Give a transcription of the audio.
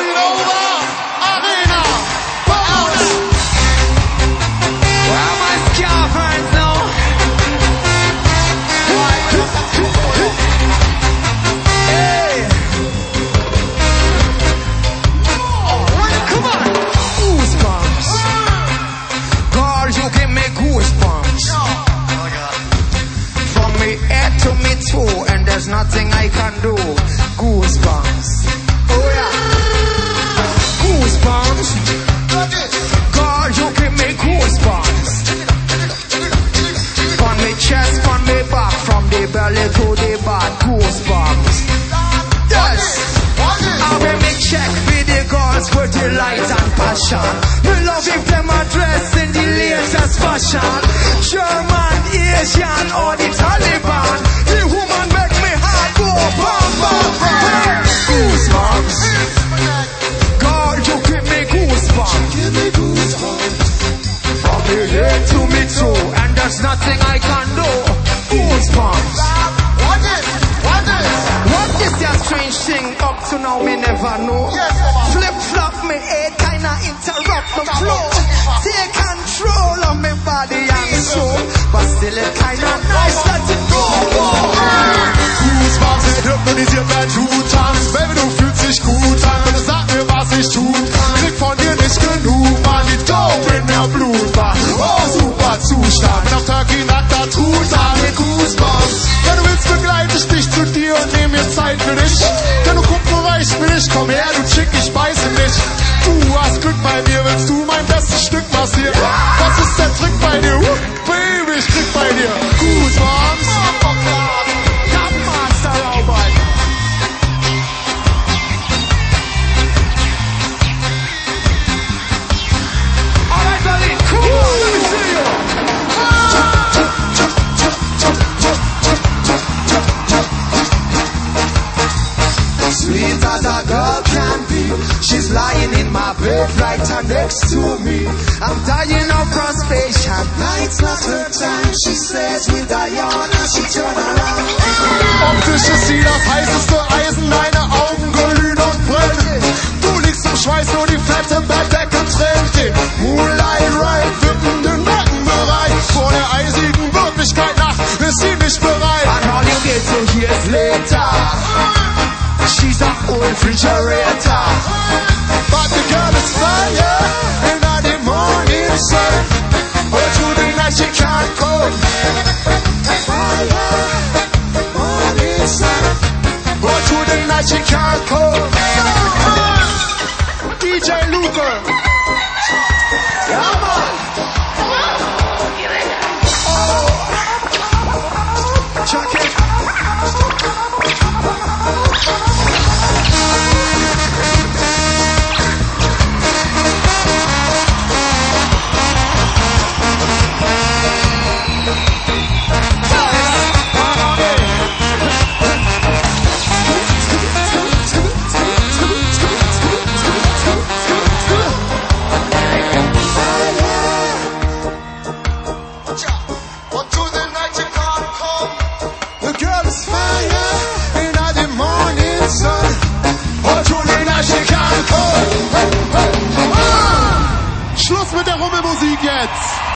it over. Arena, bounce. Where are my scarfers now? Hey. Come on. Goosebumps. Girl, you give me goosebumps. From me head to me toe, and there's nothing I can do. Goosebumps. Oh yeah. Goosebumps. Girl, you give me goosebumps. On me chest, on me back, from the belly to the back. Goosebumps. Yes. I will me check with the girls with the light and passion. Me love if them are dressed in the latest fashion. German, Asian or the Taliban. The woman make me heart go bam bam bam. Goosebumps. God, you give me goosebumps. From me head to me toe, and there's nothing I can do. Goosebumps. What is your strange thing? Up to now me never know. Flip flop me head, kinda interrupt my flow. Take control of me body and soul, but still it kinda nice let it go. Goosebumps, hypnotisiert mein Tutanz. Baby, du fühlst dich gut an, bitte sag mir, was ich tun kann. Krieg von dir nicht genug, Mann, die Dope in mir Blut war. Oh, super Zustand, bin auf Turkey nackter Truthahn mit Goosebumps. Wenn du willst, begleite ich dich zu dir und nehm mir Zeit für dich. Denn du Kupferreich bin ich, komm her, du Chick, ich beiße nicht. Du hast Glück bei mir, willst du mein bestes Stück massieren? Was ist der Trick bei dir? Baby, ich krieg bei dir Goosebumps. Master Robot. Alright, Berlin, cool. Let me see you. Sweet as a girl can be, she's lying in my bed right next to me. I'm dying of frustration, night's not her time. She says with a yawn and she turn around. Optisch ist sie das heißeste Eisen, deine Augen glühen und brennen. Du liegst im Schweiß, nur die fette Bettdecke trägt den Moonlight Ride, wippenden Nackenbereich. Vor der eisigen Wirklichkeit nach ist sie nicht bereit. And all you get to hear is later. She's a old refrigerator. But the girl is fire, and at the morning sun. But through the night she can't cope. Fire, morning sun. But through the night she can't cope. DJ Luca. Yeah, man.